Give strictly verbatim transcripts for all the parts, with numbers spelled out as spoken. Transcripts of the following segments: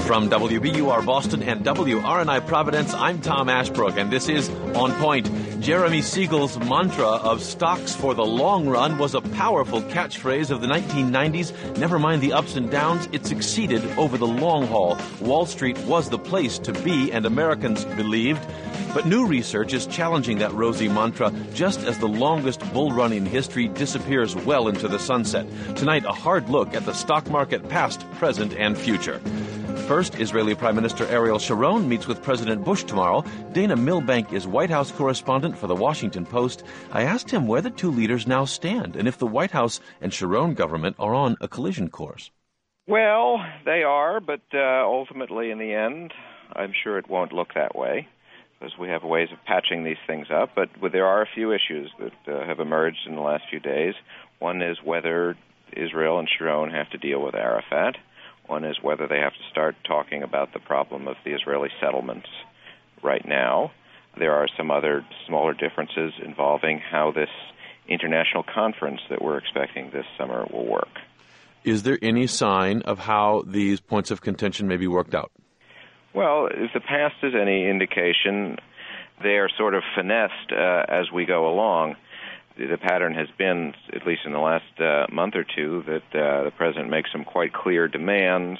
From W B U R Boston and W R N I Providence, I'm Tom Ashbrook, and this is On Point. Jeremy Siegel's mantra of stocks for the long run was a powerful catchphrase of the nineteen nineties. Never mind the ups and downs, it succeeded over the long haul. Wall Street was the place to be, and Americans believed. But new research is challenging that rosy mantra just as the longest bull run in history disappears well into the sunset. Tonight, a hard look at the stock market past, present, and future. First, Israeli Prime Minister Ariel Sharon meets with President Bush tomorrow. Dana Milbank is White House correspondent for The Washington Post. I asked him where the two leaders now stand and if the White House and Sharon government are on a collision course. Well, they are, but uh, ultimately in the end, I'm sure it won't look that way, because we have ways of patching these things up. But there are a few issues that uh, have emerged in the last few days. One is whether Israel and Sharon have to deal with Arafat. One is whether they have to start talking about the problem of the Israeli settlements right now. There are some other smaller differences involving how this international conference that we're expecting this summer will work. Is there any sign of how these points of contention may be worked out? Well, if the past is any indication, they are sort of finessed uh, as we go along. The pattern has been, at least in the last uh, month or two, that uh, the president makes some quite clear demands.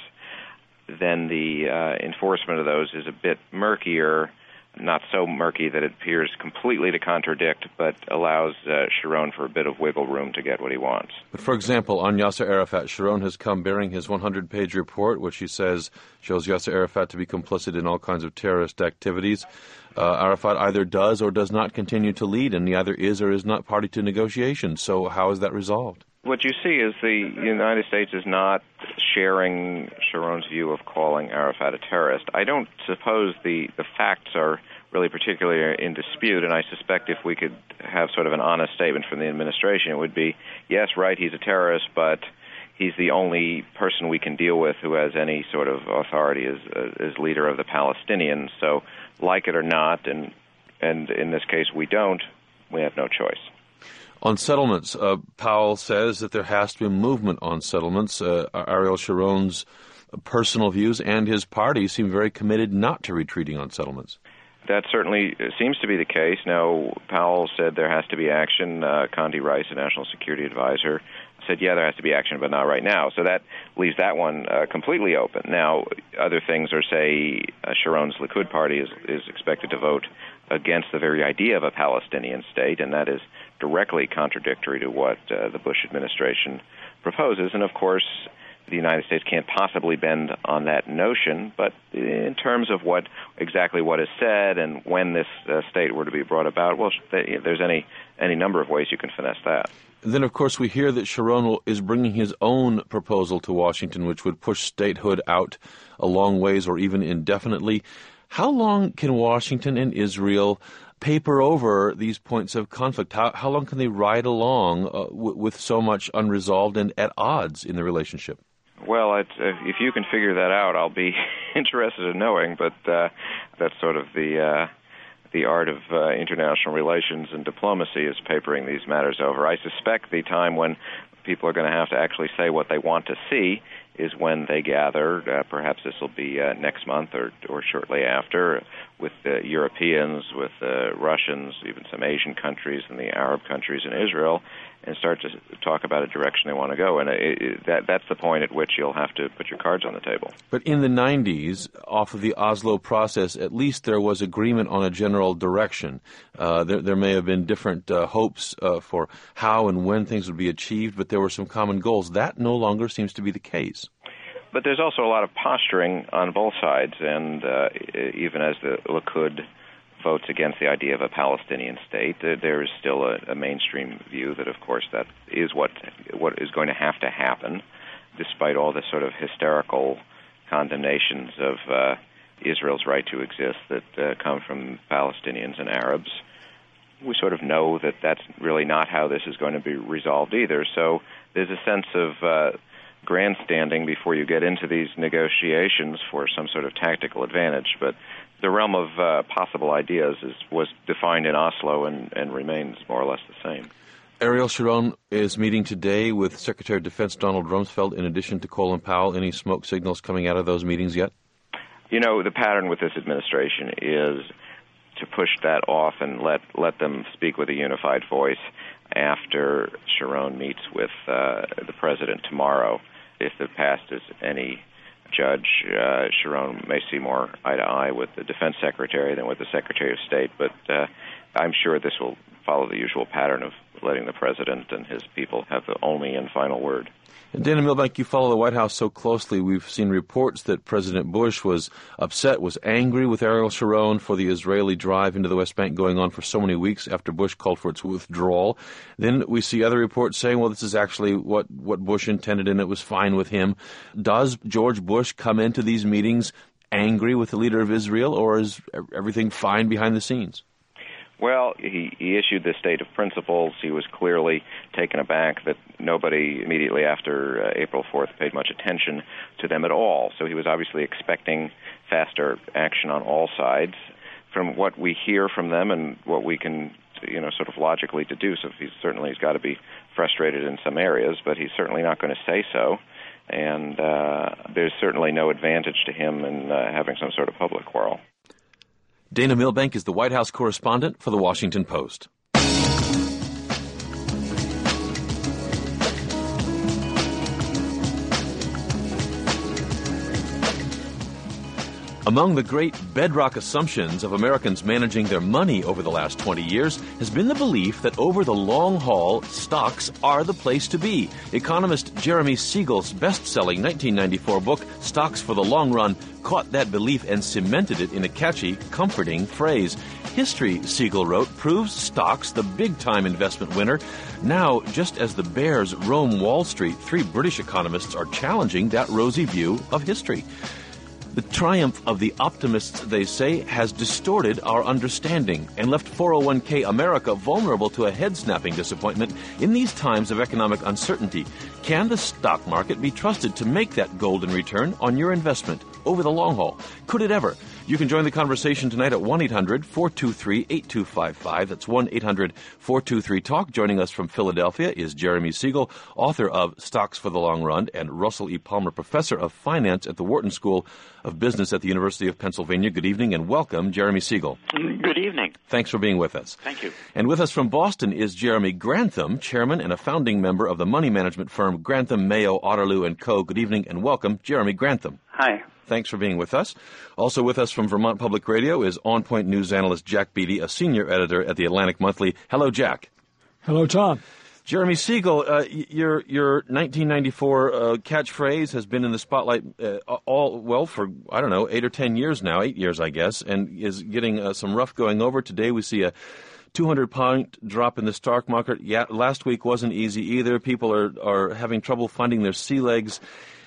Then the uh, enforcement of those is a bit murkier, not so murky that it appears completely to contradict, but allows uh, Sharon for a bit of wiggle room to get what he wants. But for example, on Yasser Arafat, Sharon has come bearing his one hundred page report, which he says shows Yasser Arafat to be complicit in all kinds of terrorist activities. Uh, Arafat either does or does not continue to lead, and he either is or is not party to negotiations. So how is that resolved? What you see is the United States is not sharing Sharon's view of calling Arafat a terrorist. I don't suppose the, the facts are really particularly in dispute, and I suspect if we could have sort of an honest statement from the administration, it would be, yes, right, he's a terrorist, but he's the only person we can deal with who has any sort of authority as, as leader of the Palestinians. So, like it or not, and and in this case we don't, we have no choice. On settlements, uh, Powell says that there has to be movement on settlements. Uh, Ariel Sharon's personal views and his party seem very committed not to retreating on settlements. That certainly seems to be the case. Now, Powell said there has to be action. Uh, Condi Rice, the National Security Advisor, said, yeah, there has to be action, but not right now. So that leaves that one uh, completely open. Now, other things are, say, uh, Sharon's Likud party is, is expected to vote against the very idea of a Palestinian state, and that is directly contradictory to what uh, the Bush administration proposes. And, of course, the United States can't possibly bend on that notion, but in terms of what exactly what is said and when this uh, state were to be brought about, well, there's any any number of ways you can finesse that. And then, of course, we hear that Sharon is bringing his own proposal to Washington, which would push statehood out a long ways or even indefinitely. How long can Washington and Israel paper over these points of conflict? How, how long can they ride along uh, w- with so much unresolved and at odds in the relationship? Well, it's, uh, if you can figure that out, I'll be interested in knowing, but uh, that's sort of the uh, the art of uh, international relations and diplomacy, is papering these matters over. I suspect the time when people are going to have to actually say what they want to see is when they gather. Uh, perhaps this will be uh, next month or, or shortly after, with uh, Europeans, with uh, Russians, even some Asian countries and the Arab countries and Israel, and start to talk about a direction they want to go. And it, it, that, that's the point at which you'll have to put your cards on the table. But in the nineties, off of the Oslo process, at least there was agreement on a general direction. Uh, there, there may have been different uh, hopes uh, for how and when things would be achieved, but there were some common goals. That no longer seems to be the case. But there's also a lot of posturing on both sides, and uh, even as the Likud votes against the idea of a Palestinian state, there is still a, a mainstream view that, of course, that is what what is going to have to happen, despite all the sort of hysterical condemnations of uh, Israel's right to exist that uh, come from Palestinians and Arabs. We sort of know that that's really not how this is going to be resolved either. So there's a sense of uh, grandstanding before you get into these negotiations for some sort of tactical advantage. But the realm of uh, possible ideas is, was defined in Oslo and, and remains more or less the same. Ariel Sharon is meeting today with Secretary of Defense Donald Rumsfeld in addition to Colin Powell. Any smoke signals coming out of those meetings yet? You know, the pattern with this administration is to push that off and let let them speak with a unified voice after Sharon meets with uh, the president tomorrow. If the past is any judge, uh, Sharon may see more eye to eye with the defense secretary than with the secretary of state, but uh, I'm sure this will follow the usual pattern of letting the president and his people have the only and final word. And Dana Milbank, you follow the White House so closely. We've seen reports that President Bush was upset, was angry with Ariel Sharon for the Israeli drive into the West Bank going on for so many weeks after Bush called for its withdrawal. Then we see other reports saying, well, this is actually what, what Bush intended and it was fine with him. Does George Bush come into these meetings angry with the leader of Israel, or is everything fine behind the scenes? Well, he, he issued this state of principles. He was clearly taken aback that nobody immediately after uh, April fourth paid much attention to them at all. So he was obviously expecting faster action on all sides. From what we hear from them and what we can, you know, sort of logically deduce, if he's certainly he's got to be frustrated in some areas, but he's certainly not going to say so. And uh, there's certainly no advantage to him in uh, having some sort of public quarrel. Dana Milbank is the White House correspondent for The Washington Post. Among the great bedrock assumptions of Americans managing their money over the last twenty years has been the belief that over the long haul, stocks are the place to be. Economist Jeremy Siegel's best-selling nineteen ninety-four book, Stocks for the Long Run, caught that belief and cemented it in a catchy, comforting phrase. History, Siegel wrote, proves stocks the big-time investment winner. Now, just as the bears roam Wall Street, three British economists are challenging that rosy view of history. The triumph of the optimists, they say, has distorted our understanding and left four oh one k America vulnerable to a head-snapping disappointment in these times of economic uncertainty. Can the stock market be trusted to make that golden return on your investment over the long haul? Could it ever? You can join the conversation tonight at one eight hundred four two three eight two five five. That's one eight hundred four two three talk. Joining us from Philadelphia is Jeremy Siegel, author of Stocks for the Long Run and Russell E. Palmer Professor of Finance at the Wharton School of Business at the University of Pennsylvania. Good evening and welcome, Jeremy Siegel. Good evening. Thanks for being with us. Thank you. And with us from Boston is Jeremy Grantham, chairman and a founding member of the money management firm Grantham, Mayo, Otterloo and Co. Good evening and welcome, Jeremy Grantham. Hi. Thanks for being with us. Also with us from Vermont Public Radio is On Point News analyst Jack Beatty, a senior editor at the Atlantic Monthly. Hello, Jack. Hello, Tom. Jeremy Siegel, uh, your your nineteen ninety-four uh, catchphrase has been in the spotlight uh, all, well, for, I don't know, eight or ten years now, eight years, I guess, and is getting uh, some rough going over. Today we see a two hundred point drop in the stock market. Yeah, last week wasn't easy either. People are, are having trouble finding their sea legs.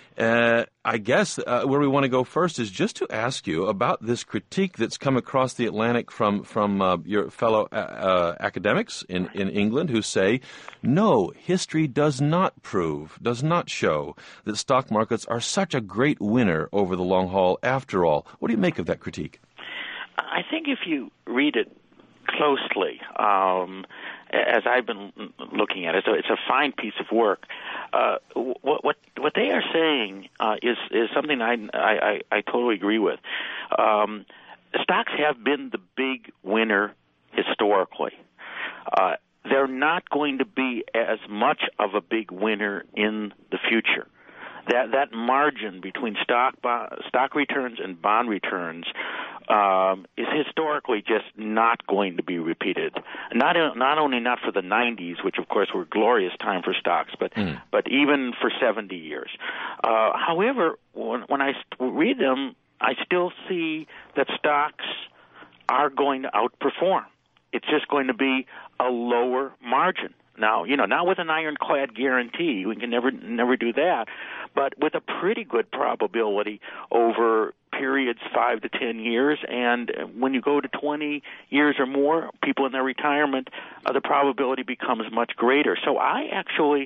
Uh, I guess uh, where we want to go first is just to ask you about this critique that's come across the Atlantic from from uh, your fellow uh, uh, academics in, in England who say, no, history does not prove, does not show that stock markets are such a great winner over the long haul after all. What do you make of that critique? I think if you read it closely, um, as I've been looking at it, so it's a fine piece of work. Uh, what, what what they are saying uh, is is something I, I, I totally agree with. Um, stocks have been the big winner historically. Uh, they're not going to be as much of a big winner in the future. That that margin between stock stock returns and bond returns um, is historically just not going to be repeated. Not not only not for the nineties, which of course were a glorious time for stocks, but mm. but even for seventy years. Uh, however, when, when I read them, I still see that stocks are going to outperform. It's just going to be a lower margin. Now, you know, not with an ironclad guarantee. We can never never do that. But with a pretty good probability over periods five to ten years. And when you go to twenty years or more, people in their retirement, uh, the probability becomes much greater. So I actually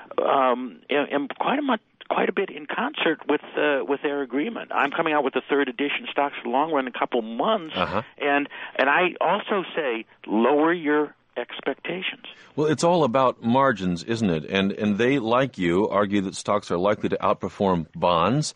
um, am quite a much quite a bit in concert with uh, with their agreement. I'm coming out with the third edition, Stocks for the Long Run, in a couple months. Uh-huh. And, and I also say lower your expectations. Well, it's all about margins, isn't it? And and they, like you, argue that stocks are likely to outperform bonds.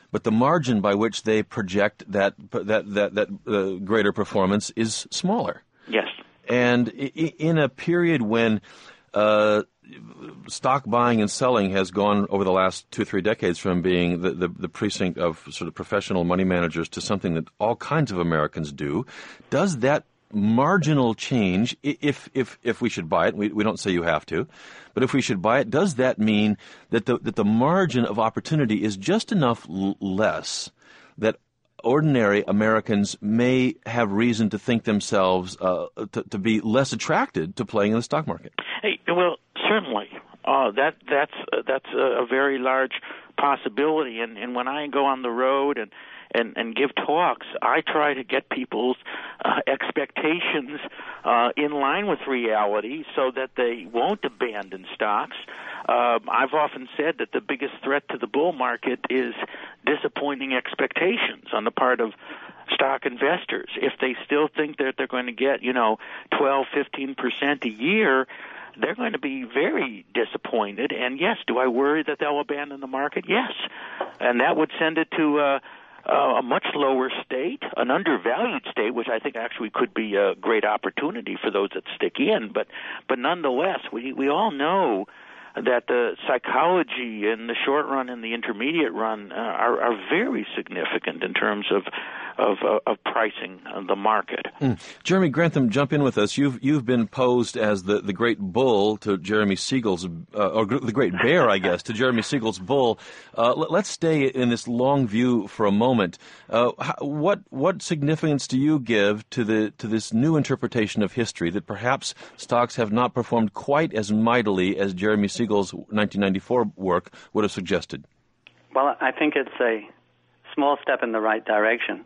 but the margin by which they project that that that that uh, greater performance is smaller. Yes. And in a period when uh, stock buying and selling has gone over the last two or three decades from being the, the, the precinct of sort of professional money managers to something that all kinds of Americans do, does that marginal change, if if if we should buy it, we, we don't say you have to, but if we should buy it, does that mean that the that the margin of opportunity is just enough l- less that ordinary Americans may have reason to think themselves uh, to, to be less attracted to playing in the stock market? Hey, well, certainly. Uh, that that's uh, that's a, a very large possibility. And, and when I go on the road and, and, and give talks, I try to get people's uh, expectations uh, in line with reality so that they won't abandon stocks. Uh, I've often said that the biggest threat to the bull market is disappointing expectations on the part of stock investors. If they still think that they're going to get, you know, twelve, fifteen percent a year, they're going to be very disappointed. And yes, do I worry that they'll abandon the market? Yes. And that would send it to uh, uh, a much lower state, an undervalued state, which I think actually could be a great opportunity for those that stick in. But but nonetheless, we, we all know that the psychology in the short run and the intermediate run uh, are, are very significant in terms of of, uh, of pricing the market. Mm. Jeremy Grantham, jump in with us. You've you've been posed as the, the great bull to Jeremy Siegel's, uh, or the great bear, I guess, to Jeremy Siegel's bull. Uh, let, let's stay in this long view for a moment. Uh, how, what what significance do you give to the to this new interpretation of history that perhaps stocks have not performed quite as mightily as Jeremy Siegel's nineteen ninety-four work would have suggested? Well, I think it's a small step in the right direction.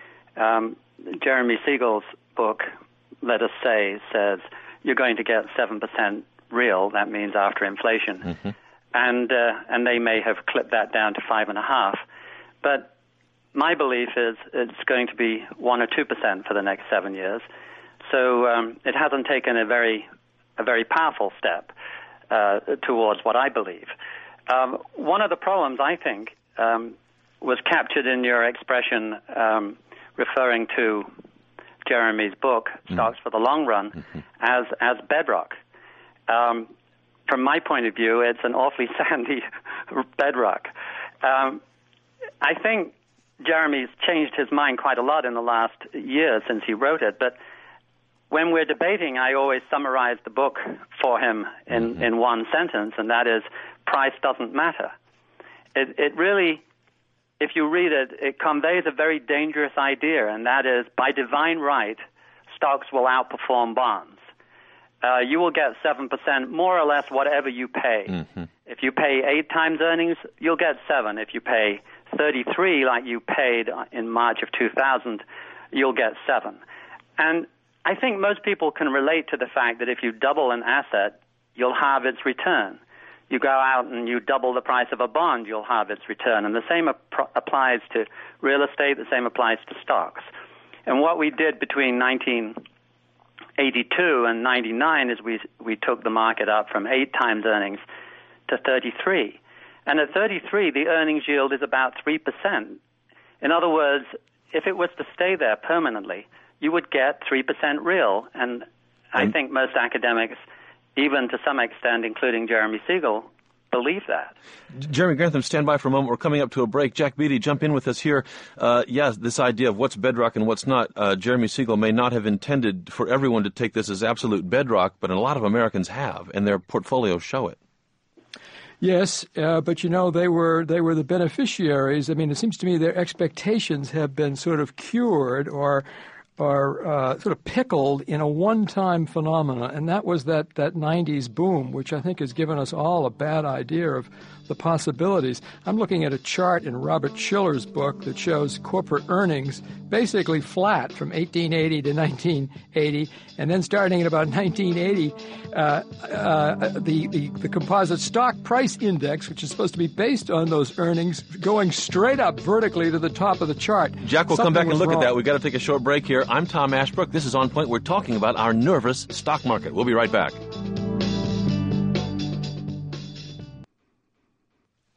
Um, Jeremy Siegel's book, let us say, says you're going to get seven percent real. That means after inflation. Mm-hmm. And uh, and they may have clipped that down to five and a half. But my belief is it's going to be one or two percent for the next seven years. So um, it hasn't taken a very a very powerful step uh, towards what I believe. Um, one of the problems, I think, um, was captured in your expression um, referring to Jeremy's book, Stocks mm-hmm. for the Long Run, mm-hmm. as as bedrock. Um, from my point of view, it's an awfully sandy bedrock. Um, I think Jeremy's changed his mind quite a lot in the last year since he wrote it, but when we're debating, I always summarize the book for him in, mm-hmm. in one sentence, and that is, price doesn't matter. It, it really... If you read it, it conveys a very dangerous idea, and that is, by divine right, stocks will outperform bonds. Uh, you will get seven percent, more or less whatever you pay. Mm-hmm. If you pay eight times earnings, you'll get seven. If you pay thirty-three like you paid in March of two thousand, you'll get seven. And I think most people can relate to the fact that if you double an asset, you'll have its return. You go out and you double the price of a bond, you'll have its return. And the same ap- applies to real estate, the same applies to stocks. And what we did between nineteen eighty-two and ninety-nine is we we took the market up from eight times earnings to thirty-three. And at thirty-three, the earnings yield is about three percent. In other words, if it was to stay there permanently, you would get three percent real. And I think most academics, even to some extent, including Jeremy Siegel, believe that. Jeremy Grantham, stand by for a moment. We're coming up to a break. Jack Beatty, jump in with us here. Uh, yes, this idea of what's bedrock and what's not. Uh, Jeremy Siegel may not have intended for everyone to take this as absolute bedrock, but a lot of Americans have, and their portfolios show it. Yes, uh, but you know, they were they were the beneficiaries. I mean, it seems to me their expectations have been sort of cured or are uh, sort of pickled in a one-time phenomena, and that was that, that nineties boom, which I think has given us all a bad idea of the possibilities. I'm looking at a chart in Robert Shiller's book that shows corporate earnings basically flat from eighteen eighty to nineteen eighty, and then starting at about nineteen eighty, uh, uh, the, the, the composite stock price index, which is supposed to be based on those earnings, going straight up vertically to the top of the chart. Jack, we'll Something come back and look wrong. at that. We've got to take a short break here. I'm Tom Ashbrook. This is On Point. We're talking about our nervous stock market. We'll be right back.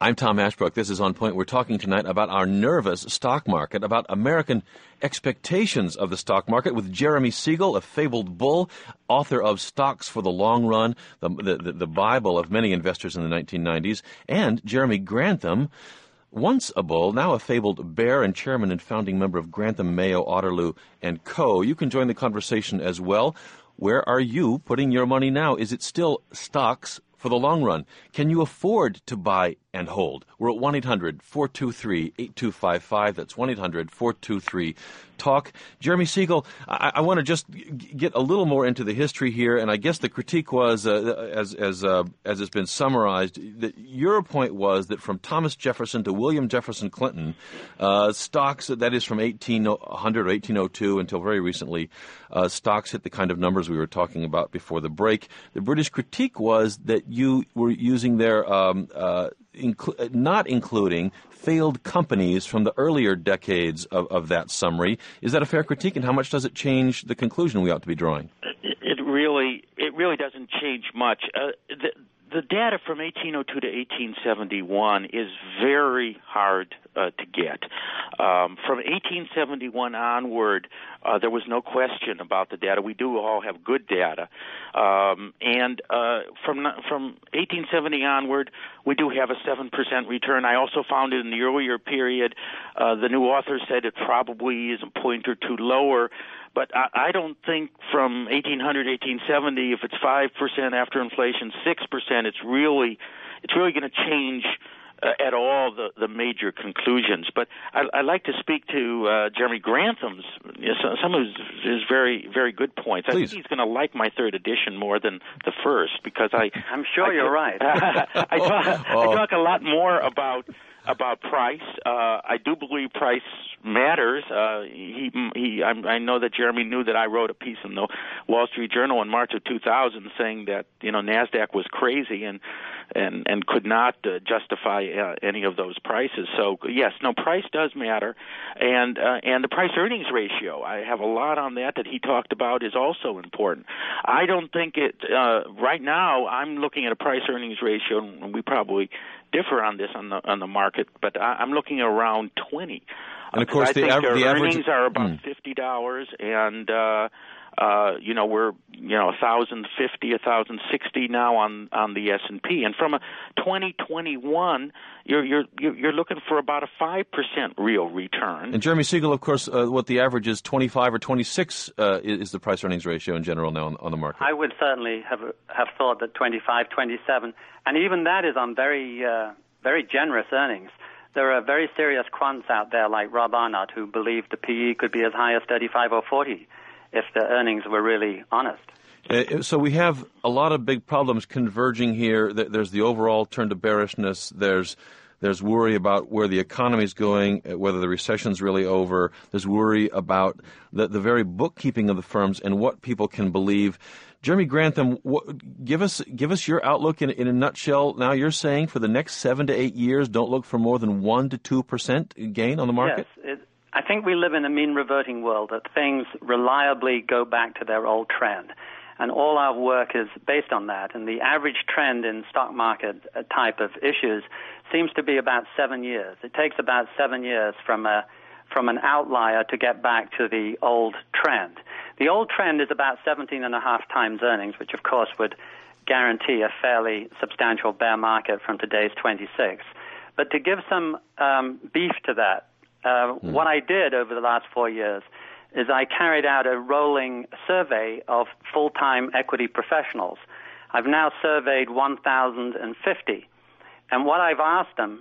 I'm Tom Ashbrook. This is On Point. We're talking tonight about our nervous stock market, about American expectations of the stock market with Jeremy Siegel, a fabled bull, author of Stocks for the Long Run, the, the, the Bible of many investors in the nineteen nineties, and Jeremy Grantham, once a bull, now a fabled bear and chairman and founding member of Grantham, Mayo, Otterloo and Co. You can join the conversation as well. Where are you putting your money now? Is it still stocks for the long run? Can you afford to buy and hold? We're at one eight hundred four two three eight two five five. That's one eight hundred four two three talk. Jeremy Siegel, I, I want to just g- get a little more into the history here, and I guess the critique was, uh, as as uh, as it's been summarized, that your point was that from Thomas Jefferson to William Jefferson Clinton, uh, stocks, that is from eighteen hundred or eighteen oh two until very recently, uh, stocks hit the kind of numbers we were talking about before the break. The British critique was that you were using their um, uh, Inclu- not including failed companies from the earlier decades of, of that summary. Is that a fair critique, and how much does it change the conclusion we ought to be drawing? It, it really, it really doesn't change much. Uh, the, the data from eighteen oh two to eighteen seventy-one is very hard uh, to get. Um, from eighteen seventy-one onward, uh, there was no question about the data. We do all have good data. Um, and uh, from from eighteen seventy onward, we do have a seven percent return. I also found it in the earlier period. Uh, the new author said it probably is a point or two lower. But I, I don't think from eighteen hundred, eighteen seventy, if it's five percent after inflation, six percent, it's really it's really going to change uh, at all the, the major conclusions. But I, I'd like to speak to uh, Jeremy Grantham's, you know, some of his, his very, very good points. Please. I think he's going to like my third edition more than the first because I... I'm sure I, you're right. I, talk, oh. I talk a lot more about... about price. Uh, I do believe price matters. Uh, he, he, I, I know that Jeremy knew that I wrote a piece in the Wall Street Journal in March of two thousand saying that, you know, NASDAQ was crazy and and, and could not uh, justify uh, any of those prices. So, yes, no, price does matter. And uh, and the price-earnings ratio, I have a lot on that that he talked about, is also important. I don't think it, uh, right now, I'm looking at a price-earnings ratio, and we probably differ on this on the on the market, but I, I'm looking around twenty. And of course, I the, think av- their the earnings average are about mm. fifty dollars, and uh, uh, you know we're you know a thousand fifty, a thousand sixty now on, on the S and P, and from a twenty twenty-one, you're you're you're looking for about a five percent real return. And Jeremy Siegel, of course, uh, what the average is twenty-five or twenty-six uh, is the price earnings ratio in general now on, on the market. I would certainly have have thought that twenty-five, twenty-seven, and even that is on very uh, very generous earnings. There are very serious quants out there like Rob Arnott who believe the P E could be as high as thirty-five or forty if the earnings were really honest. Uh, so we have a lot of big problems converging here. There's the overall turn to bearishness. There's There's worry about where the economy is going, whether the recession's really over. There's worry about the, the very bookkeeping of the firms and what people can believe. Jeremy Grantham, what, give us give us your outlook in, in a nutshell. Now you're saying for the next seven to eight years, don't look for more than one to two percent gain on the market? Yes, it, I think we live in a mean reverting world that things reliably go back to their old trend. And all our work is based on that. And the average trend in stock market type of issues seems to be about seven years. It takes about seven years from a from an outlier to get back to the old trend. The old trend is about seventeen and a half times earnings, which of course would guarantee a fairly substantial bear market from today's twenty-six. But to give some um, beef to that, uh, mm. what I did over the last four years is I carried out a rolling survey of full-time equity professionals. I've now surveyed one thousand fifty. And what I've asked them,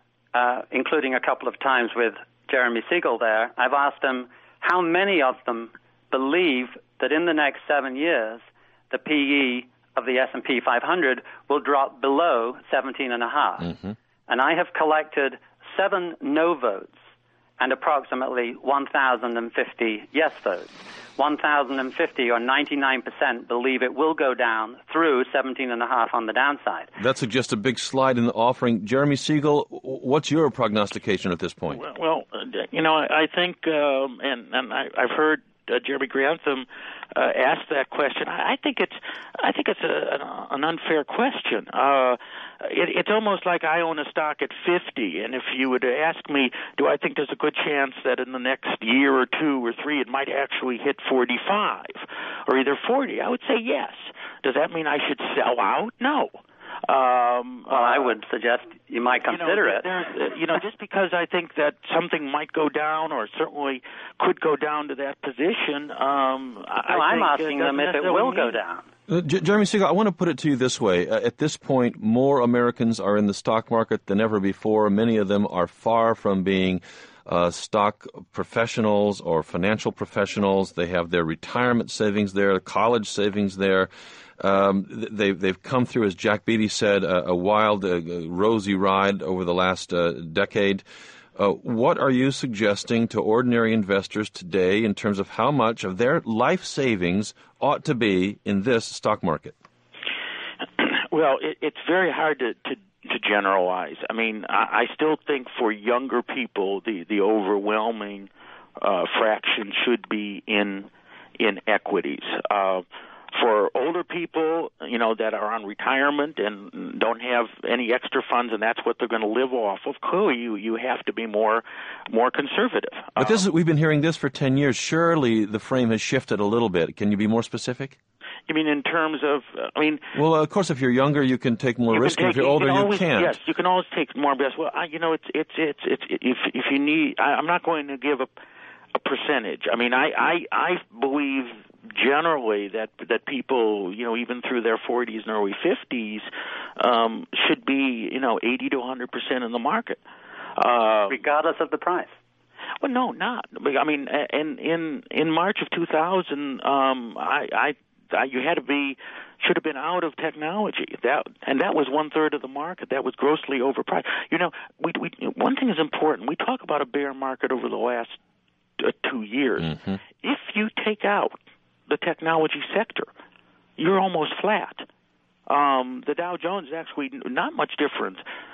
uh, including a couple of times with Jeremy Siegel there, I've asked them how many of them believe that in the next seven years, the P E of the S and P five hundred will drop below seventeen and a half. Mm-hmm. And I have collected seven no votes and approximately one thousand fifty yes votes. one thousand fifty or ninety-nine percent believe it will go down through seventeen and a half on the downside. That suggests a big slide in the offering. Jeremy Siegel, what's your prognostication at this point? Well, well you know, I think, um, and, and I, I've heard uh, Jeremy Grantham uh, ask that question. I, I think it's I think it's a, an, an unfair question. Uh, it, it's almost like I own a stock at fifty, and if you would ask me, do I think there's a good chance that in the next year or two or three it might actually hit forty-five or either forty? I would say yes. Does that mean I should sell out? No. Um, well, I would suggest you might consider you know, it. You know, just because I think that something might go down or certainly could go down to that position, um, I well, I'm think asking it them if it will go down. Uh, J- Jeremy Siegel, I want to put it to you this way. Uh, at this point, more Americans are in the stock market than ever before. Many of them are far from being uh, stock professionals or financial professionals. They have their retirement savings there, college savings there. Um, they, they've come through, as Jack Beatty said, a, a wild, uh, rosy ride over the last uh, decade. Uh, what are you suggesting to ordinary investors today in terms of how much of their life savings ought to be in this stock market? Well, it, it's very hard to, to, to generalize. I mean, I, I still think for younger people, the, the overwhelming uh, fraction should be in in equities. Uh, For older people, you know, that are on retirement and don't have any extra funds, and that's what they're going to live off of, clearly you, you have to be more more conservative. But this is, we've been hearing this for ten years. Surely the frame has shifted a little bit. Can you be more specific? You mean in terms of, I mean... Well, of course, if you're younger, you can take more risk, and if you're older, you, you always, can't. Yes, you can always take more risk. Well, I, you know, it's, it's, it's, it's, if, if you need... I, I'm not going to give a, a percentage. I mean, I, I, I believe... generally that that people, you know, even through their forties and early fifties, um, should be, you know, eighty to one hundred percent in the market. Uh, Regardless of the price? Well, no, not. I mean, in in, in March of two thousand, um, I, I, I you had to be, should have been out of technology. That and that was one third of the market. That was grossly overpriced. You know, we, we one thing is important. We talk about a bear market over the last uh, two years. Mm-hmm. If you take out the technology sector, you're almost flat. Um, the Dow Jones is actually not much different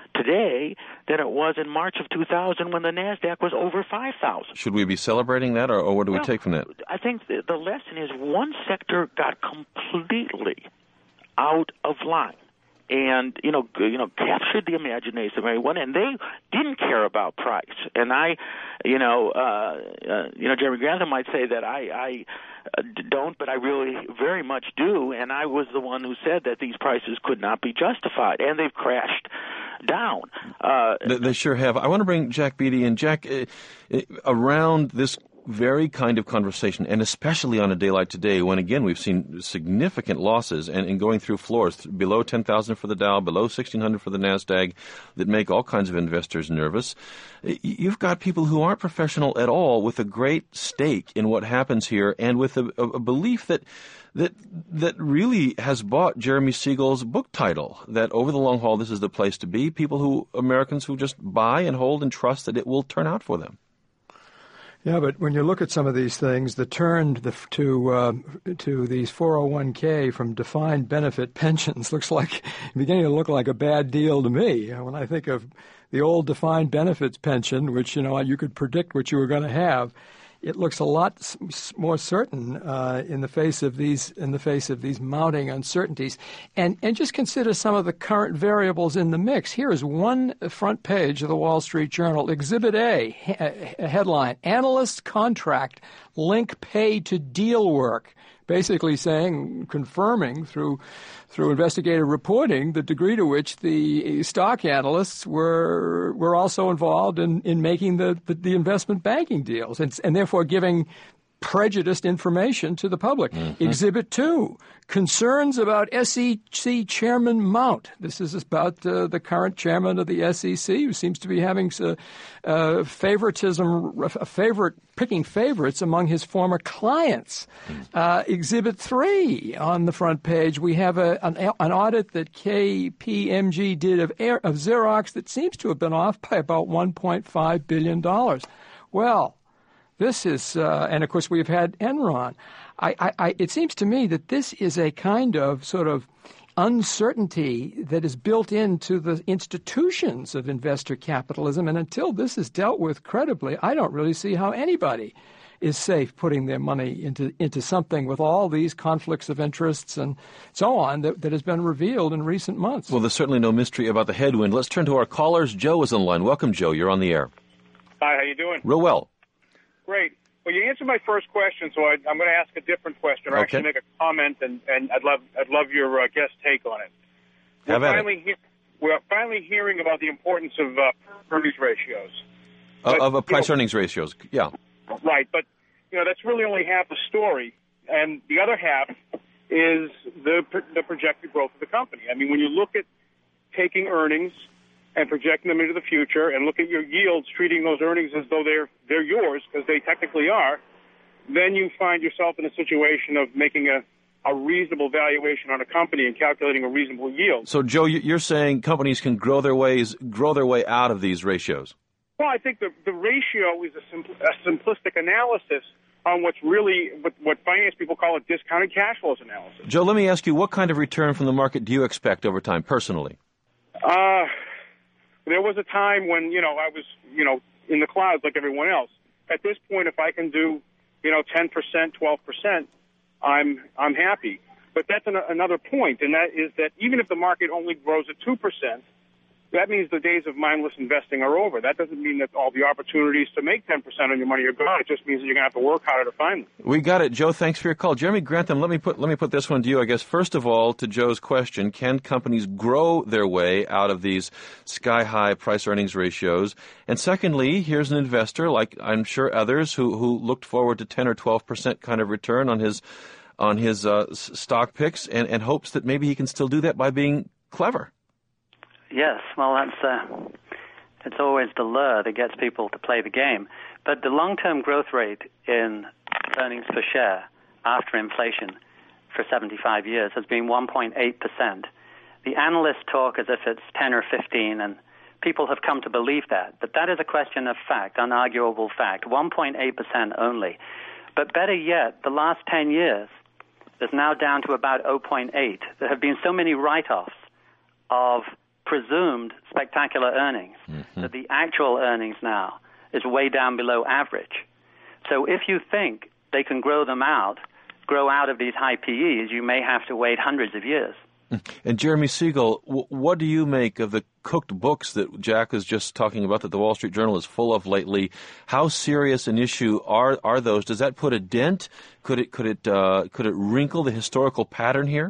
today than it was in March of two thousand when the NASDAQ was over five thousand. Should we be celebrating that, or, or what do we well, take from that? I think the, the lesson is one sector got completely out of line. And, you know, you know, captured the imagination of everyone, and they didn't care about price. And I, you know, uh, uh, you know, Jeremy Grantham might say that I, I uh, don't, but I really very much do. And I was the one who said that these prices could not be justified, and they've crashed down. Uh, they, they sure have. I want to bring Jack Beatty in. Jack, uh, uh, around this very kind of conversation, and especially on a day like today when, again, we've seen significant losses and, and going through floors below ten thousand for the Dow, below sixteen hundred for the NASDAQ, that make all kinds of investors nervous. You've got people who aren't professional at all with a great stake in what happens here and with a, a, a belief that that that really has bought Jeremy Siegel's book title, that over the long haul this is the place to be, people who, Americans who just buy and hold and trust that it will turn out for them. Yeah, but when you look at some of these things, the turn the, to uh, to these four oh one k from defined benefit pensions looks like beginning to look like a bad deal to me. When I think of the old defined benefits pension, which you know you could predict what you were going to have, it looks a lot more certain uh, in the face of these in the face of these mounting uncertainties. And and just consider some of the current variables in the mix. Here is one front page of the Wall Street Journal, Exhibit A, a headline: Analyst contract link paid to deal work. Basically saying, confirming through through investigative reporting the degree to which the stock analysts were were also involved in, in making the, the, the investment banking deals and, and therefore giving prejudiced information to the public. Mm-hmm. Exhibit two, concerns about S E C Chairman Mount. This is about uh, the current chairman of the S E C, who seems to be having uh, uh, favoritism, a favorite, picking favorites among his former clients. Mm-hmm. Uh, exhibit three, on the front page, we have a, an, an audit that K P M G did of, Air, of Xerox that seems to have been off by about one point five billion dollars. Well, this is, uh, and of course we've had Enron. I, I, I, it seems to me that this is a kind of sort of uncertainty that is built into the institutions of investor capitalism, and until this is dealt with credibly, I don't really see how anybody is safe putting their money into into something with all these conflicts of interests and so on that, that has been revealed in recent months. Well, there's certainly no mystery about the headwind. Let's turn to our callers. Joe is on the line. Welcome, Joe. You're on the air. Hi, how you doing? Real well. Great. Well, you answered my first question, so I, I'm going to ask a different question, or Okay. actually make a comment, and, and I'd love I'd love your uh, guest take on it. Have we're at finally it. he- we're finally hearing about the importance of uh, earnings ratios. Of, But, of a you price know, earnings ratios. Yeah. Right, but you know that's really only half the story, and the other half is the the projected growth of the company. I mean, when you look at taking earnings and projecting them into the future, and look at your yields, treating those earnings as though they're they're yours because they technically are, then you find yourself in a situation of making a, a reasonable valuation on a company and calculating a reasonable yield. So, Joe, you- you're saying companies can grow their ways, grow their way out of these ratios. Well, I think the the ratio is a, simpl- a simplistic analysis on what's really what, what finance people call a discounted cash flows analysis. Joe, let me ask you, what kind of return from the market do you expect over time, personally? Uh, there was a time when, you know, I was, you know, in the clouds like everyone else. At this point, if I can do, you know, ten percent, twelve percent, I'm I'm happy. But that's an, another point, and that is that even if the market only grows at two percent, that means the days of mindless investing are over. That doesn't mean that all the opportunities to make ten percent on your money are gone. It just means that you're going to have to work harder to find them. We got it, Joe. Thanks for your call. Jeremy Grantham, let me put let me put this one to you, I guess. First of all, to Joe's question, can companies grow their way out of these sky-high price-earnings ratios? And secondly, here's an investor, like I'm sure others, who, who looked forward to ten or twelve percent kind of return on his on his uh, s- stock picks and, and hopes that maybe he can still do that by being clever. Yes, well, that's uh, it's always the lure that gets people to play the game. But the long-term growth rate in earnings per share after inflation for seventy-five years has been one point eight percent. The analysts talk as if it's ten or fifteen, and people have come to believe that. But that is a question of fact, unarguable fact, one point eight percent only. But better yet, the last ten years is now down to about zero point eight. There have been so many write-offs of presumed spectacular earnings mm-hmm. that the actual earnings now is way down below average. So if you think they can grow them out, grow out of these high P Es, you may have to wait hundreds of years. And Jeremy Siegel, w- what do you make of the cooked books that Jack is just talking about that the Wall Street Journal is full of lately? How serious an issue are are those? Does that put a dent? Could it could it uh, could it wrinkle the historical pattern here?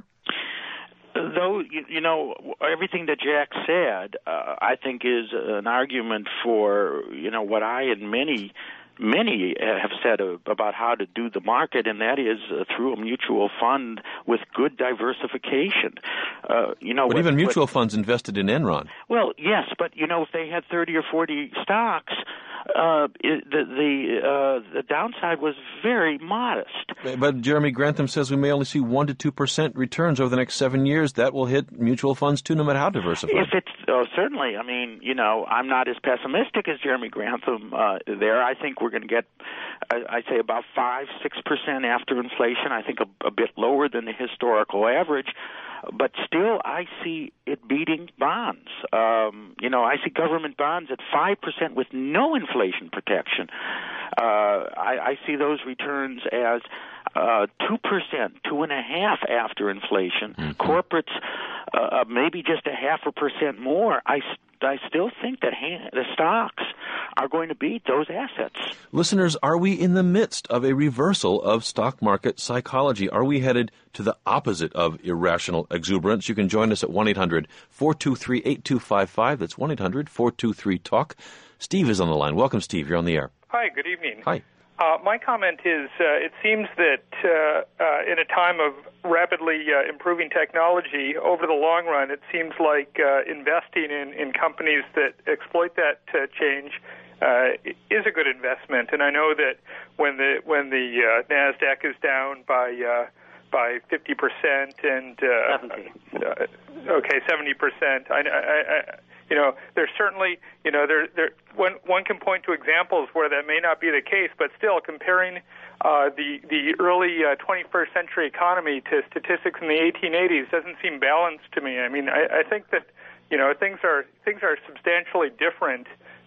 Though, you, you know, everything that Jack said, uh, I think is an argument for, you know, what I and many, many have said about how to do the market, and that is uh, through a mutual fund with good diversification. Uh, you know, But what, even mutual what, funds invested in Enron. Well, yes, but, you know, if they had thirty or forty stocks, uh, it, the the, uh, the downside was very modest. But Jeremy Grantham says we may only see one to two percent returns over the next seven years. That will hit mutual funds too, no matter how diversified. If it's oh, certainly, I mean, you know, I'm not as pessimistic as Jeremy Grantham uh, there. I think we're going to get, I, I'd say, about five, six percent after inflation. I think a, a bit lower than the historical average. But still, I see it beating bonds. Um, you know, I see government bonds at five percent with no inflation protection. Uh, I, I see those returns as uh, two percent, two and a half after inflation. Mm-hmm. Corporates, uh, maybe just a half a percent more. I, I still think that ha- the stocks are going to beat those assets. Listeners, are we in the midst of a reversal of stock market psychology? Are we headed to the opposite of irrational exuberance? You can join us at one eight hundred four two three eight two five five. That's one eight hundred four two three talk. Steve is on the line. Welcome, Steve. You're on the air. Hi, good evening. Hi. Uh, my comment is uh, it seems that uh, uh, in a time of rapidly uh, improving technology, over the long run, it seems like uh, investing in, in companies that exploit that uh, change uh, is a good investment. And I know that when the when the uh, NASDAQ is down by uh, by fifty percent and uh, seventy. Uh, okay, seventy percent. I, I, I You know, there's certainly, you know, there, there. One, one can point to examples where that may not be the case, but still, comparing uh, the the early uh, twenty-first century economy to statistics in the eighteen eighties doesn't seem balanced to me. I mean, I, I think that, you know, things are things are substantially different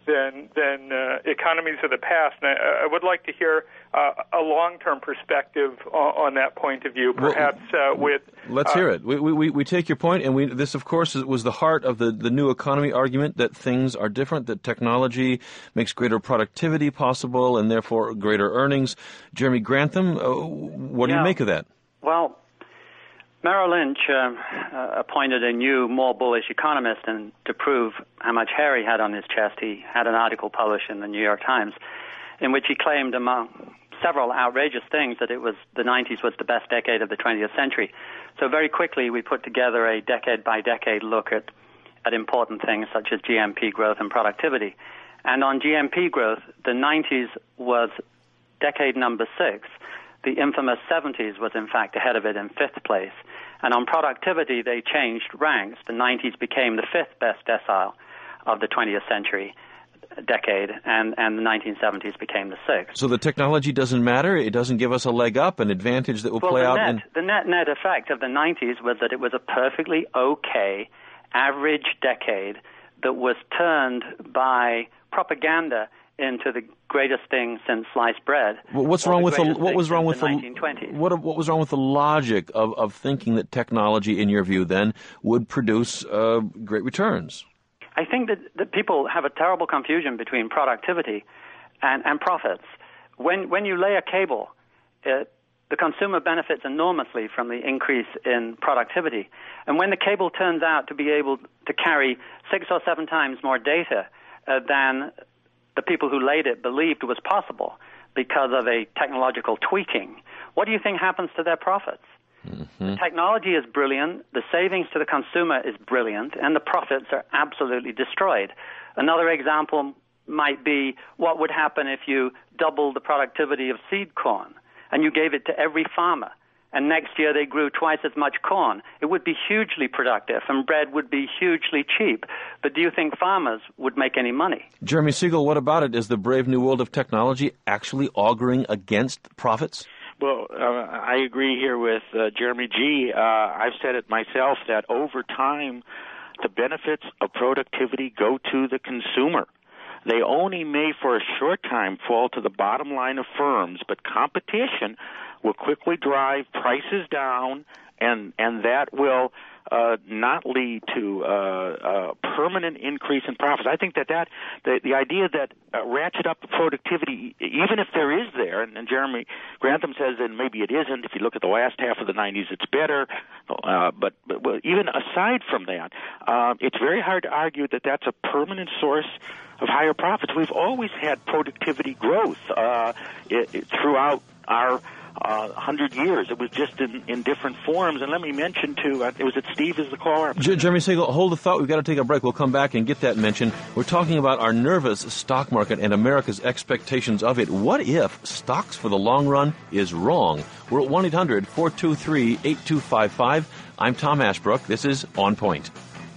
than than uh, economies of the past. And I, I would like to hear uh, a long-term perspective on, on that point of view, perhaps well, uh, with... Let's uh, hear it. We, we, we take your point, and we, this, of course, was the heart of the, the new economy argument, that things are different, that technology makes greater productivity possible and therefore greater earnings. Jeremy Grantham, uh, what do yeah. you make of that? Well, Merrill Lynch uh, uh, appointed a new, more bullish economist, and to prove how much hair he had on his chest, he had an article published in the New York Times in which he claimed, among several outrageous things, that it was the nineties was the best decade of the twentieth century. So very quickly we put together a decade-by-decade look at, at important things such as G M P growth and productivity. And on G M P growth, the nineties was decade number six. The infamous seventies was, in fact, ahead of it in fifth place. And on productivity, they changed ranks. The nineties became the fifth best decile of the twentieth century decade, and, and the nineteen seventies became the sixth. So the technology doesn't matter? It doesn't give us a leg up, an advantage that will well, play the out? Net, in... The net-net effect of the nineties was that it was a perfectly okay, average decade that was turned by propaganda into the greatest thing since sliced bread. Well, what's wrong the with the what was wrong with the the nineteen twenties? What what was wrong with the logic of, of thinking that technology, in your view, then would produce uh, great returns? I think that, that people have a terrible confusion between productivity and, and profits. When when you lay a cable, it, the consumer benefits enormously from the increase in productivity. And when the cable turns out to be able to carry six or seven times more data uh, than the people who laid it believed was possible because of a technological tweaking, what do you think happens to their profits? Mm-hmm. The technology is brilliant, the savings to the consumer is brilliant, and the profits are absolutely destroyed. Another example might be what would happen if you doubled the productivity of seed corn and you gave it to every farmer, and next year they grew twice as much corn. It would be hugely productive, and bread would be hugely cheap. But do you think farmers would make any money? Jeremy Siegel, what about it? Is the brave new world of technology actually auguring against profits? Well, uh, I agree here with uh, Jeremy G. Uh, I've said it myself that over time, the benefits of productivity go to the consumer. They only may for a short time fall to the bottom line of firms, but competition will quickly drive prices down, and, and that will uh, not lead to uh, a permanent increase in profits. I think that, that the, the idea that uh, ratchet up productivity, even if there is there, and, and Jeremy Grantham says that maybe it isn't. If you look at the last half of the nineties, it's better. Uh, but, but well, even aside from that, uh, it's very hard to argue that that's a permanent source of higher profits. We've always had productivity growth uh, it, it, throughout our Uh, one hundred years. It was just in, in different forms. And let me mention, too, uh, was it Steve is the caller? J- Jeremy Siegel, hold the thought. We've got to take a break. We'll come back and get that mention. We're talking about our nervous stock market and America's expectations of it. What if stocks for the long run is wrong? We're at one eight hundred four two three eight two five five. I'm Tom Ashbrook. This is On Point.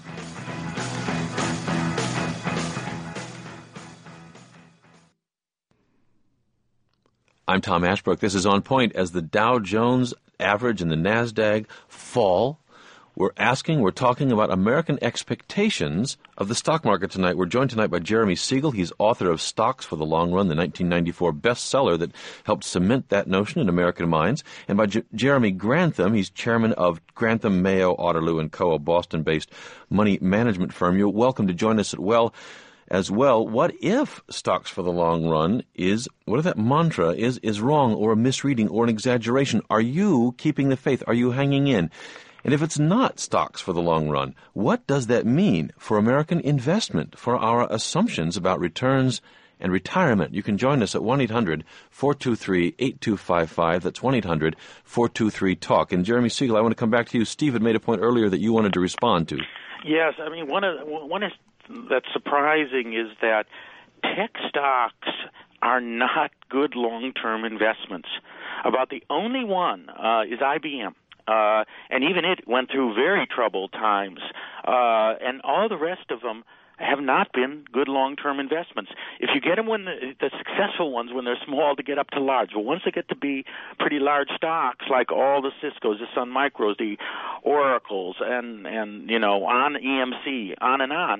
I'm Tom Ashbrook. This is On Point. As the Dow Jones average and the NASDAQ fall, we're asking, we're talking about American expectations of the stock market tonight. We're joined tonight by Jeremy Siegel. He's author of Stocks for the Long Run, the nineteen ninety-four bestseller that helped cement that notion in American minds. And by J- Jeremy Grantham. He's chairman of Grantham, Mayo, Otterloo and Co., a Boston-based money management firm. You're welcome to join us at well. As well, what if stocks for the long run is, what if that mantra is, is wrong or a misreading or an exaggeration? Are you keeping the faith? Are you hanging in? And if it's not stocks for the long run, what does that mean for American investment, for our assumptions about returns and retirement? You can join us at one eight hundred four two three eight two five five. That's one eight hundred four two three talk. And Jeremy Siegel, I want to come back to you. Steve had made a point earlier that you wanted to respond to. Yes, I mean, one of one is that's surprising is that tech stocks are not good long-term investments. About the only one uh, is I B M. Uh, and even it went through very troubled times. Uh, and all the rest of them have not been good long-term investments. If you get them when the, the successful ones, when they're small, to get up to large. But once they get to be pretty large stocks, like all the Ciscos, the Sun Micros, the Oracles, and, and you know, on E M C, on and on,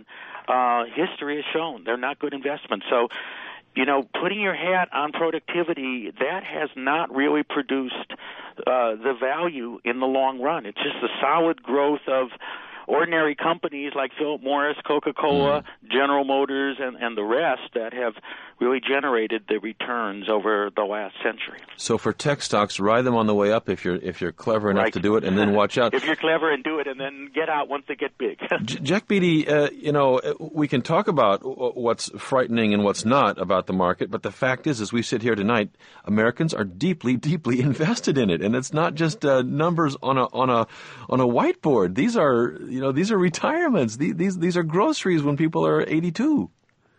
uh, history has shown they're not good investments. So, you know, putting your hat on productivity, that has not really produced uh, the value in the long run. It's just the solid growth of ordinary companies like Philip Morris, Coca-Cola, mm. General Motors, and, and the rest that have really generated the returns over the last century. So for tech stocks, ride them on the way up if you're if you're clever enough right. to do it, and then watch out. If you're clever and do it, and then get out once they get big. J- Jack Beatty, uh, you know, we can talk about what's frightening and what's not about the market, but the fact is, as we sit here tonight, Americans are deeply, deeply invested in it, and it's not just uh, numbers on a on a on a whiteboard. These are, you know, these are retirements. These these, these are groceries when people are eighty-two.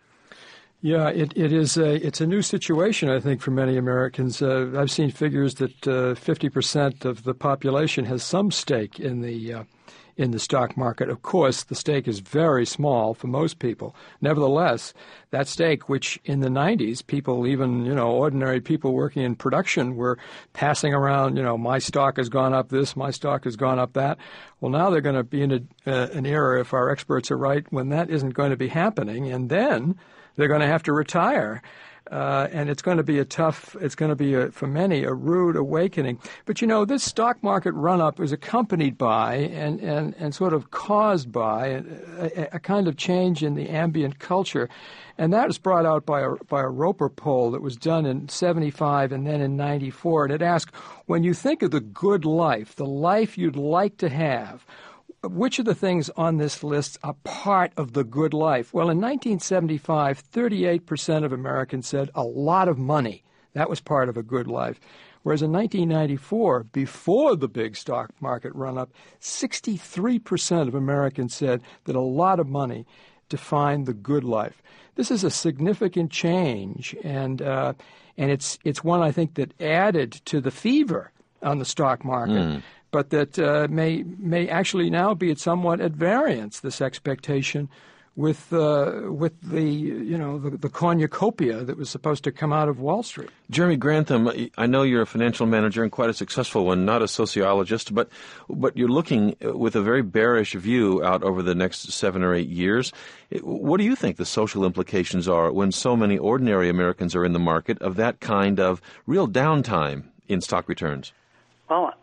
Yeah, it, it is a it's a new situation, I think, for many Americans. Uh, I've seen figures that uh, fifty percent of the population has some stake in the uh, in the stock market. Of course, the stake is very small for most people. Nevertheless, that stake, which in the nineties, people, even, you know, ordinary people working in production were passing around, you know, my stock has gone up this, my stock has gone up that. Well, now they're going to be in a, uh, an era, if our experts are right, when that isn't going to be happening. And then they're going to have to retire, uh, and it's going to be a tough, it's going to be, a, for many, a rude awakening. But, you know, this stock market run-up is accompanied by and, and, and sort of caused by a, a, a kind of change in the ambient culture, and that was brought out by a, by a Roper poll that was done in seventy-five and then in ninety-four, and it asked, when you think of the good life, the life you'd like to have, which of the things on this list are part of the good life? Well, in nineteen seventy-five, thirty-eight percent of Americans said a lot of money. That was part of a good life. Whereas in nineteen ninety-four, before the big stock market run-up, sixty-three percent of Americans said that a lot of money defined the good life. This is a significant change, and uh, and it's it's one, I think, that added to the fever on the stock market. Mm. But that uh, may may actually now be at somewhat at variance, this expectation with uh, with the you know the, the cornucopia that was supposed to come out of Wall Street. Jeremy Grantham, I know you're a financial manager and quite a successful one, not a sociologist, but but you're looking with a very bearish view out over the next seven or eight years. What do you think the social implications are when so many ordinary Americans are in the market of that kind of real downtime in stock returns? Well,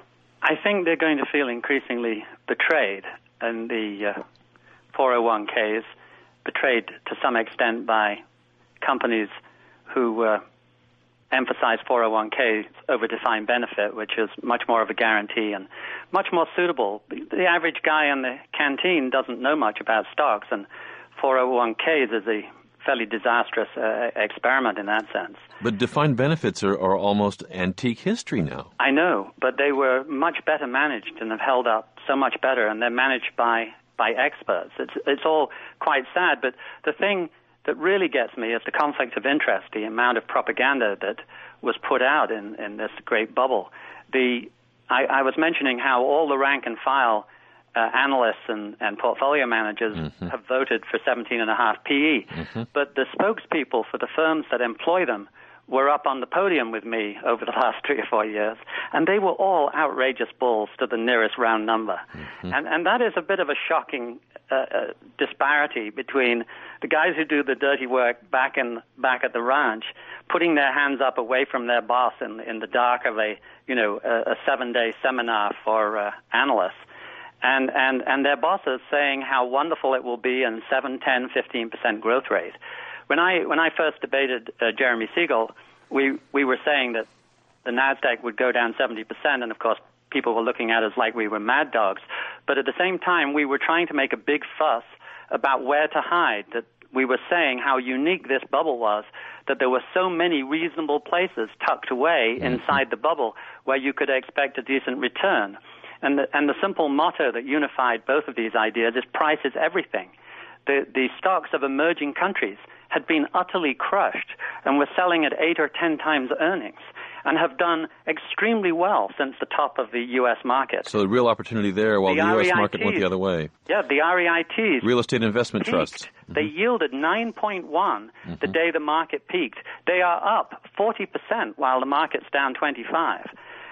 I think they're going to feel increasingly betrayed, and the uh, four oh one k's, betrayed to some extent by companies who uh, emphasize four oh one k's over defined benefit, which is much more of a guarantee and much more suitable. The, the average guy in the canteen doesn't know much about stocks, and four oh one k's is a fairly disastrous uh, experiment in that sense. But defined benefits are, are almost antique history now. I know, but they were much better managed and have held up so much better, and they're managed by, by experts. It's, it's all quite sad, but the thing that really gets me is the conflict of interest, the amount of propaganda that was put out in, in this great bubble. The, I, I was mentioning how all the rank and file Uh, analysts and, and portfolio managers mm-hmm. have voted for seventeen and a half P E, mm-hmm. but the spokespeople for the firms that employ them were up on the podium with me over the last three or four years, and they were all outrageous bulls to the nearest round number. Mm-hmm. And, and that is a bit of a shocking uh, uh, disparity between the guys who do the dirty work back in back at the ranch, putting their hands up away from their boss in, in the dark of a, you know, a, a seven-day seminar for uh, analysts, And, and, and their bosses saying how wonderful it will be in seven, ten, fifteen percent growth rate. When I when I first debated uh, Jeremy Siegel, we, we were saying that the NASDAQ would go down seventy percent, and of course people were looking at us like we were mad dogs. But at the same time, we were trying to make a big fuss about where to hide, that we were saying how unique this bubble was, that there were so many reasonable places tucked away inside the bubble where you could expect a decent return. And the, and the simple motto that unified both of these ideas is price is everything. The, the stocks of emerging countries had been utterly crushed and were selling at eight or ten times earnings and have done extremely well since the top of the U S market. So the real opportunity there while the, the U S market went the other way. Yeah, the R E I Ts. Real estate investment peaked. trusts. Mm-hmm. They yielded nine point one mm-hmm. the day the market peaked. They are up forty percent while the market's down twenty-five.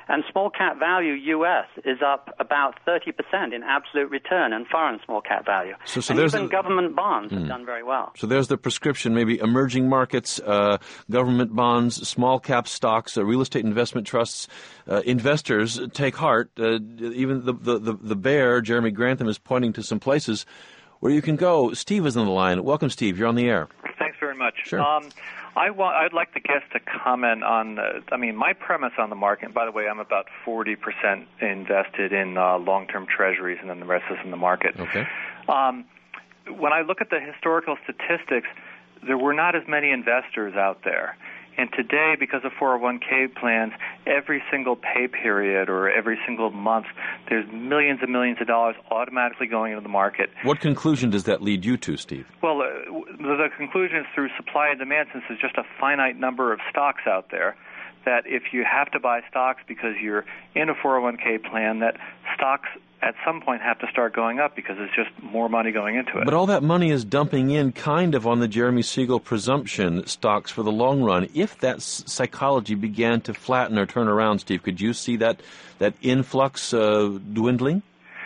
And small cap value U S is up about thirty percent in absolute return and foreign small cap value. So, so and there's even the, government bonds mm. have done very well. So there's the prescription, maybe emerging markets, uh, government bonds, small cap stocks, uh, real estate investment trusts. Uh, investors take heart. Uh, even the, the, the, the bear, Jeremy Grantham, is pointing to some places where you can go. Steve is on the line. Welcome, Steve. You're on the air. Thanks very much. Sure. Um, I want, I'd like the guest to comment on, uh, I mean, my premise on the market, and by the way, I'm about forty percent invested in uh, long-term treasuries, and then the rest is in the market. Okay. Um, when I look at the historical statistics, there were not as many investors out there. And today, because of four oh one k plans, every single pay period or every single month, there's millions and millions of dollars automatically going into the market. What conclusion does that lead you to, Steve? Well, uh, the conclusion is through supply and demand, since there's just a finite number of stocks out there, that if you have to buy stocks because you're in a four oh one k plan, that stocks at some point have to start going up because there's just more money going into it. But all that money is dumping in kind of on the Jeremy Siegel presumption stocks for the long run. If that s- psychology began to flatten or turn around, Steve, could you see that, that influx uh, dwindling?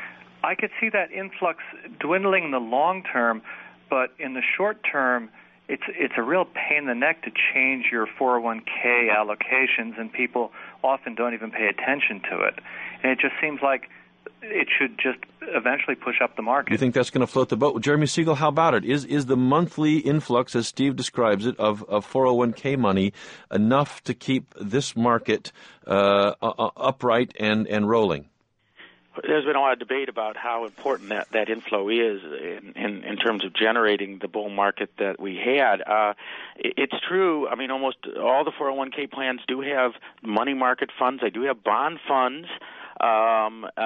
I could see that influx dwindling in the long term, but in the short term, it's it's a real pain in the neck to change your four oh one k allocations, and people often don't even pay attention to it. And it just seems like it should just eventually push up the market. You think that's going to float the boat? Jeremy Siegel, how about it? Is is the monthly influx, as Steve describes it, of, of four oh one k money enough to keep this market uh, uh, upright and, and rolling? There's been a lot of debate about how important that, that inflow is in, in, in terms of generating the bull market that we had. Uh, it, it's true. I mean, almost all the four oh one k plans do have money market funds. They do have bond funds. Um, uh,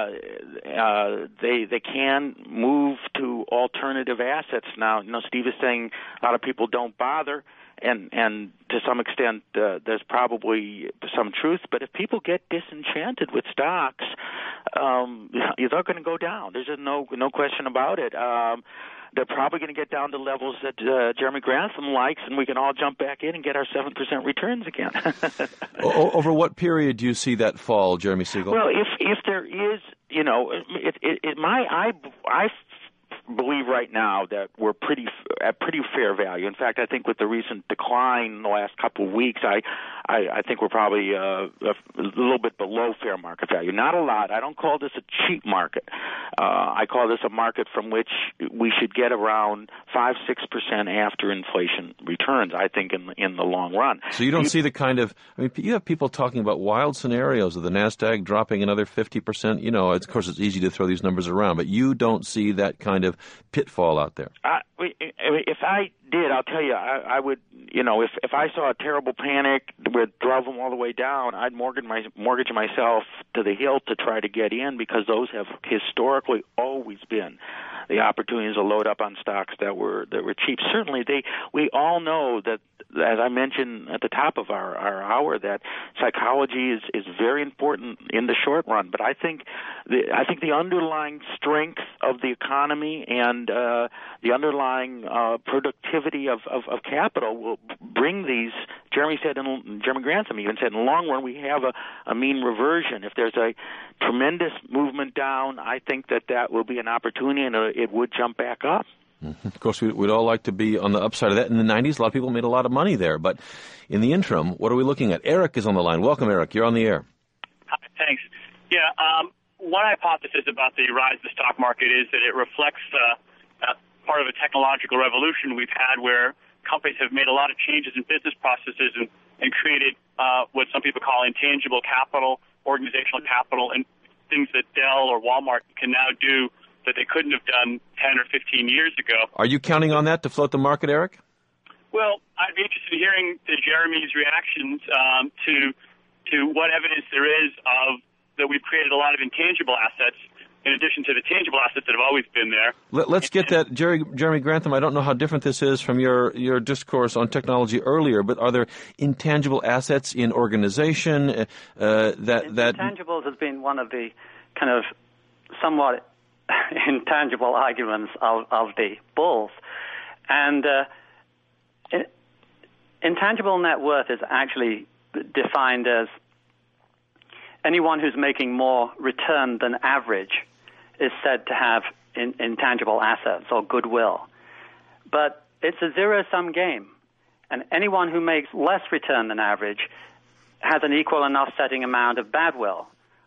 uh, they they can move to alternative assets now. You know, Steve is saying a lot of people don't bother, and and to some extent uh, there's probably some truth. But if people get disenchanted with stocks, um, they're going to go down. There's no no question about it. Um, They're probably going to get down to levels that uh, Jeremy Grantham likes, and we can all jump back in and get our seven percent returns again. o- over what period do you see that fall, Jeremy Siegel? Well, if if there is, you know, it, it, it, my I I believe right now that we're pretty at pretty fair value. In fact, I think with the recent decline in the last couple of weeks, I I, I think we're probably uh, a, a little bit below fair market value. Not a lot. I don't call this a cheap market. Uh, I call this a market from which we should get around five six percent after inflation returns. I think in in the long run. So you don't you, see the kind of I mean, you have people talking about wild scenarios of the NASDAQ dropping another fifty percent. You know, of course, it's easy to throw these numbers around, but you don't see that kind of pitfall out there. I, if I did, I'll tell you, I, I would, you know, if if I saw a terrible panic where it drove them all the way down, I'd mortgage my mortgage myself to the hilt to try to get in, because those have historically always been the opportunities to load up on stocks that were that were cheap. Certainly, they we all know that, as I mentioned at the top of our, our hour, that psychology is, is very important in the short run. But I think the I think the underlying strength of the economy and uh, the underlying uh, productivity of, of, of capital will bring these. Jeremy said, in, Jeremy Grantham even said, in the long run we have a, a mean reversion. If there's a tremendous movement down, I think that that will be an opportunity, and it would jump back up. Mm-hmm. Of course, we, we'd all like to be on the upside of that. In the nineties, a lot of people made a lot of money there. But in the interim, what are we looking at? Eric is on the line. Welcome, Eric. You're on the air. Hi, thanks. Yeah, um, one hypothesis about the rise of the stock market is that it reflects uh, uh, part of a technological revolution we've had, where companies have made a lot of changes in business processes and, and created uh, what some people call intangible capital, organizational capital, and things that Dell or Walmart can now do that they couldn't have done ten or fifteen years ago. Are you counting on that to float the market, Eric? Well, I'd be interested in hearing to Jeremy's reactions um, to to what evidence there is of that we've created a lot of intangible assets in addition to the tangible assets that have always been there. Let, let's get that. Jerry, Jeremy Grantham, I don't know how different this is from your, your discourse on technology earlier, but are there intangible assets in organization uh, that... that Intangibles has been one of the kind of somewhat intangible arguments of, of the bulls. And uh, it, intangible net worth is actually defined as anyone who's making more return than average is said to have in, intangible assets or goodwill. But it's a zero-sum game, and anyone who makes less return than average has an equal and offsetting amount of badwill.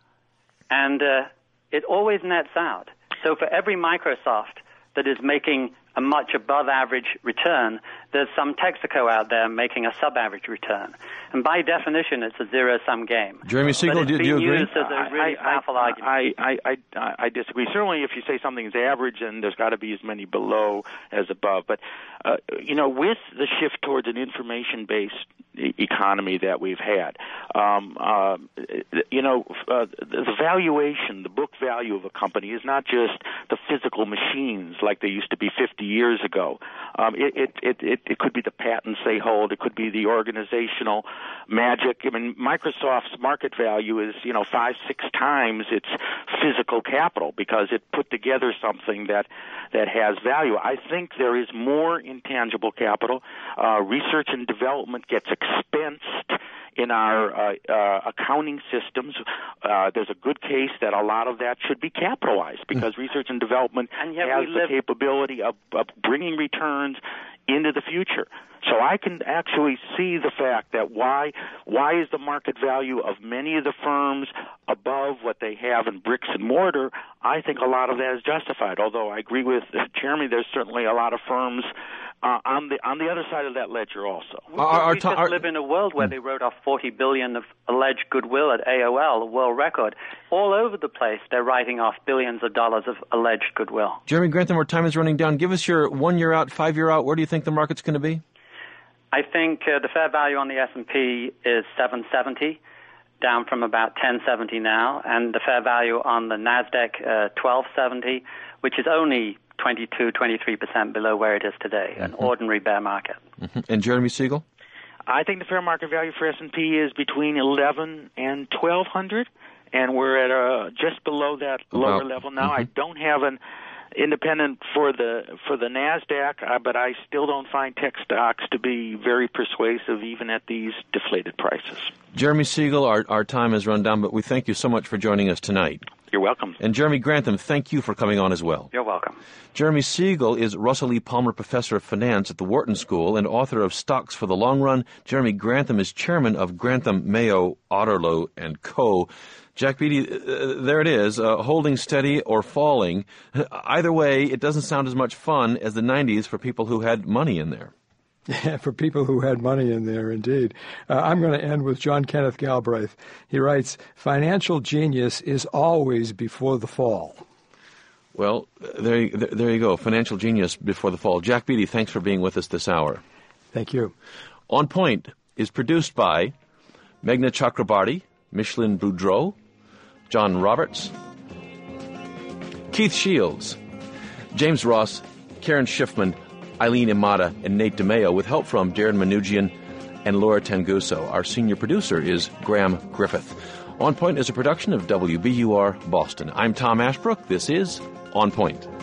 And uh, it always nets out. So for every Microsoft that is making a much above average return, there's some Texaco out there making a sub-average return. And by definition, it's a zero-sum game. Jeremy Siegel, do, do you agree? Used as a really I, powerful I, argument. I, I, I, I disagree. Certainly if you say something is average, and there's got to be as many below as above. But, uh, you know, with the shift towards an information-based e- economy that we've had, um, uh, you know, uh, the valuation, the book value of a company is not just the physical machines like they used to be fifty years ago. Um, it, it, it, it, it could be the patents they hold. It could be the organizational magic. I mean, Microsoft's market value is, you know, five, six times its physical capital because it put together something that, that has value. I think there is more intangible capital. Uh, research and development gets expensed in our uh, uh, accounting systems. Uh, there's a good case that a lot of that should be capitalized because research and development and yet has we the live- capability of, of bringing returns into the future. So I can actually see the fact that why why is the market value of many of the firms above what they have in bricks and mortar. I think a lot of that is justified, although I agree with Jeremy, there's certainly a lot of firms uh, on the on the other side of that ledger also. We, our, we just our, live in a world where they wrote off forty billion dollars of alleged goodwill at A O L, a world record. All over the place, they're writing off billions of dollars of alleged goodwill. Jeremy Grantham, our time is running down. Give us your one-year out, five-year out. Where do you think the market's going to be? I think uh, the fair value on the S and P is seven seventy, down from about ten seventy now, and the fair value on the NASDAQ, uh, twelve seventy, which is only twenty-two, twenty-three percent below where it is today, mm-hmm. an ordinary bear market. Mm-hmm. And Jeremy Siegel? I think the fair market value for S and P is between eleven and twelve hundred, and we're at a, just below that lower wow. level now. Mm-hmm. I don't have an independent for the for the NASDAQ, uh, but I still don't find tech stocks to be very persuasive even at these deflated prices. Jeremy Siegel, our, our time has run down, but we thank you so much for joining us tonight. You're welcome. And Jeremy Grantham, thank you for coming on as well. You're welcome. Jeremy Siegel is Russell E. Palmer Professor of Finance at the Wharton School and author of Stocks for the Long Run. Jeremy Grantham is chairman of Grantham, Mayo, Otterlow and Co. Jack Beatty, uh, there it is, uh, holding steady or falling. Either way, it doesn't sound as much fun as the nineties for people who had money in there. Yeah, for people who had money in there, indeed. Uh, I'm going to end with John Kenneth Galbraith. He writes, financial genius is always before the fall. Well, there, there you go, financial genius before the fall. Jack Beatty, thanks for being with us this hour. Thank you. On Point is produced by Meghna Chakrabarty, Micheline Boudreau, John Roberts, Keith Shields, James Ross, Karen Schiffman, Eileen Imada, and Nate DeMeo, with help from Darren Manoogian and Laura Tenguso. Our senior producer is Graham Griffith. On Point is a production of W B U R Boston. I'm Tom Ashbrook. This is On Point.